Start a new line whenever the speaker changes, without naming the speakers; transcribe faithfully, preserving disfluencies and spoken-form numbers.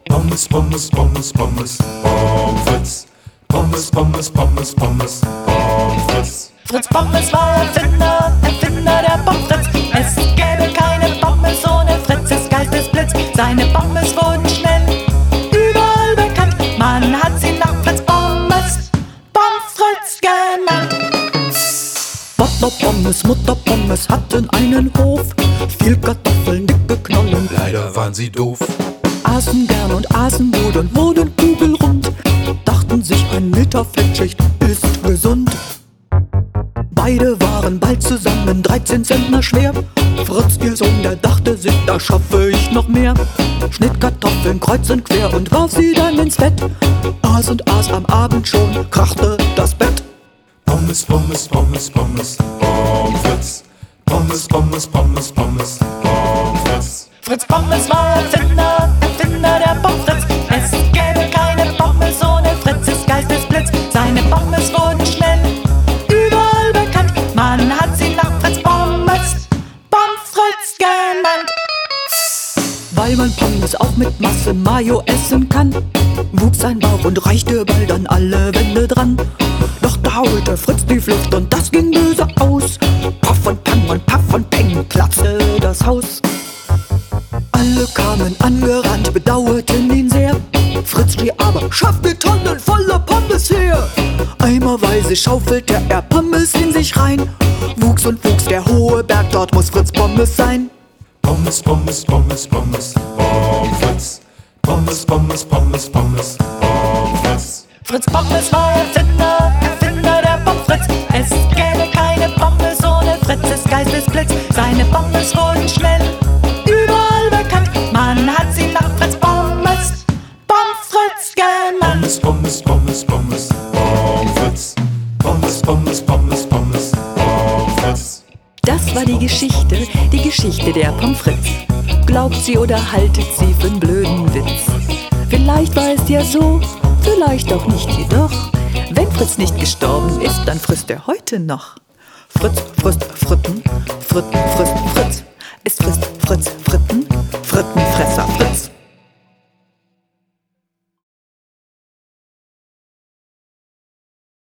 Pommes, Pommes, Pommes, Pommes, Pommes frites. Pommes, Pommes, Pommes, Pommes, Pommes frites.
Fritz Pommes war Erfinder, Erfinder der Pommes frites. Es gäbe keine Pommes ohne Fritzes Geistesblitz. Seine Pommes wurden schnell überall bekannt. Man hat sie nach Fritz Pommes, Pommes frites genannt.
Papa Pommes, Mutter Pommes hatten einen Hof. Viel Kartoffeln, dicke Knollen,
Leider waren sie doof.
aßen gern und aßen gut und wurden kugelrund. Dachten sich, ein Liter Fettschicht ist gesund. Beide waren bald zusammen, dreizehn Zentner schwer. Fritz, ihr Sohn, der dachte sich, da schaffe ich noch mehr. Schnitt Kartoffeln kreuz und quer und warf sie dann ins Bett. Aß und aß am Abend schon, krachte das Bett.
Pommes, Pommes, Pommes, Pommes, Pommes frites. Pommes, Pommes, Pommes, Pommes, Pommes frites.
Fritz Pommes war Erfinder, Erfinder der Pommes frites. Es gäbe keine Pommes ohne Fritzes Geistesblitz. Seine Pommes wurden schnell überall bekannt. Man hat sie nach Fritz Pommes, Pommes frites genannt.
Weil man Pommes auch mit Masse Mayo essen kann, wuchs sein Bauch und reichte bald an alle Wände dran. Doch da holte Fritz die Luft und das ging böse aus. Paff und Pang und Paff und Peng platzte das Haus. Alle kamen angerannt, bedauerten ihn sehr. Fritz schrie aber, schafft mir Tonnen voller Pommes her. Eimerweise schaufelte er Pommes in sich rein. Wuchs und wuchs der hohe Berg, dort muss Fritz Pommes sein.
Pommes, Pommes, Pommes, Pommes, Pommes frites. Pommes, Pommes, Pommes, Pommes, Pommes frites.
Fritz Pommes war Erfinder, Erfinder der Pommes frites. Es gäbe keine Pommes ohne Fritzes Geistesblitz. Seine Pommes wurden schnell überall bekannt. Man hat sie nach Fritz Pommes, Pommes frites genannt.
Pommes, Pommes, Pommes, Pommes, Pommes frites. Pommes, Pommes, Pommes, Pommes, Pommes frites.
Das war die Geschichte, die Geschichte der Pommes frites. Glaubt sie oder haltet sie für einen blöden Witz? Vielleicht war es ja so, vielleicht auch nicht jedoch. Wenn Fritz nicht gestorben ist, dann frisst er heute noch. Fritz frisst Fritten, Fritten frisst Fritz.